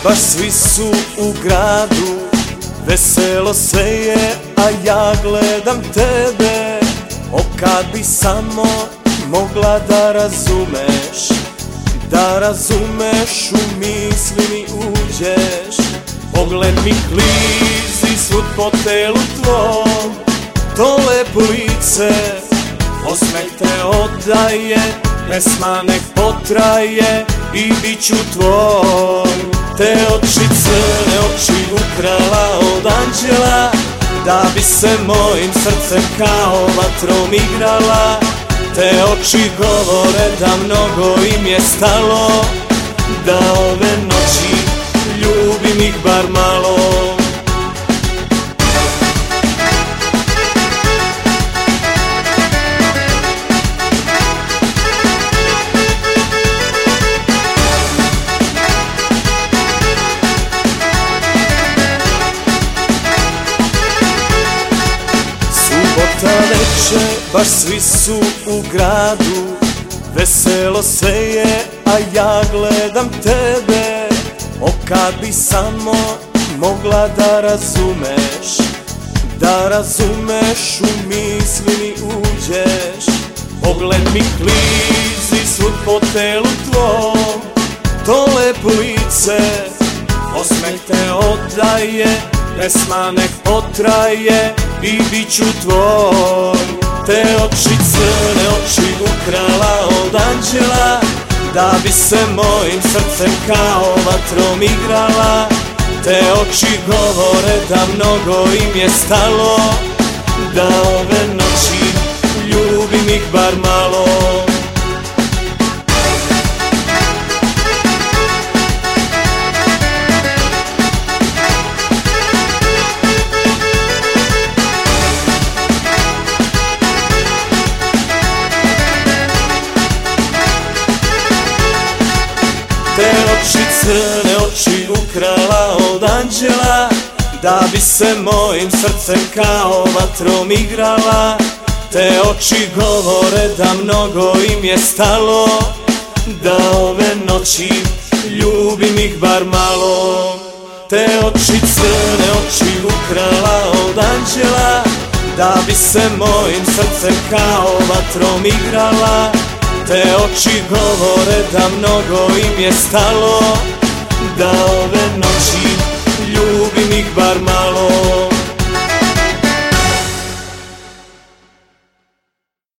baš svi su u gradu, veselo sve je, a ja gledam tebe. O kad bi samo mogla da razumeš, da razumeš, u misli mi uđeš. Pogled mi klizi svud po telu tvom, to lepo lice, osmeh te odaje, pesma nek potraje i bit ću tvoj. Te oči crne, oči ukrala od anđela, da bi se mojim srcem kao vatrom igrala. Te oči govore da mnogo im je stalo, da ove noći ljubim ih bar malo. Subota večer, baš svi su u gradu, veselo sve je, a ja gledam tebe. O kad bi samo mogla da razumeš, da razumeš, u misli mi uđeš. Pogled mi klizi svud po telu tvom, to lepo lice, osmeh te odaje, pesma nek potraje i bit ću tvoj. Te oči crne, oči ukrala od anđela, da bi se mojim srcem kao vatrom igrala. Te oči govore da mnogo im je stalo, da ove noći ljubim ih bar malo. Te oči crne, oči ukrala od anđela, da bi se mojim srcem kao vatrom igrala. Te oči govore da mnogo im je stalo, da ove noći ljubim ih bar malo. Te oči crne, oči ukrala od anđela, da bi se mojim srcem kao vatrom igrala. Te oči govore da mnogo im je stalo, da ove